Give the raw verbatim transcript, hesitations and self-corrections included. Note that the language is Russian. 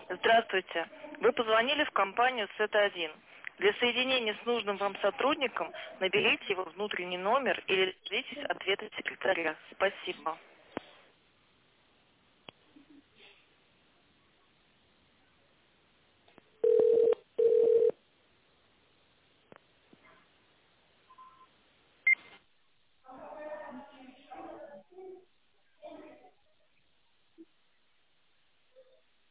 Здравствуйте. Вы позвонили в компанию Сет один. Для соединения с нужным вам сотрудником наберите его внутренний номер или дождитесь ответа секретаря. Спасибо.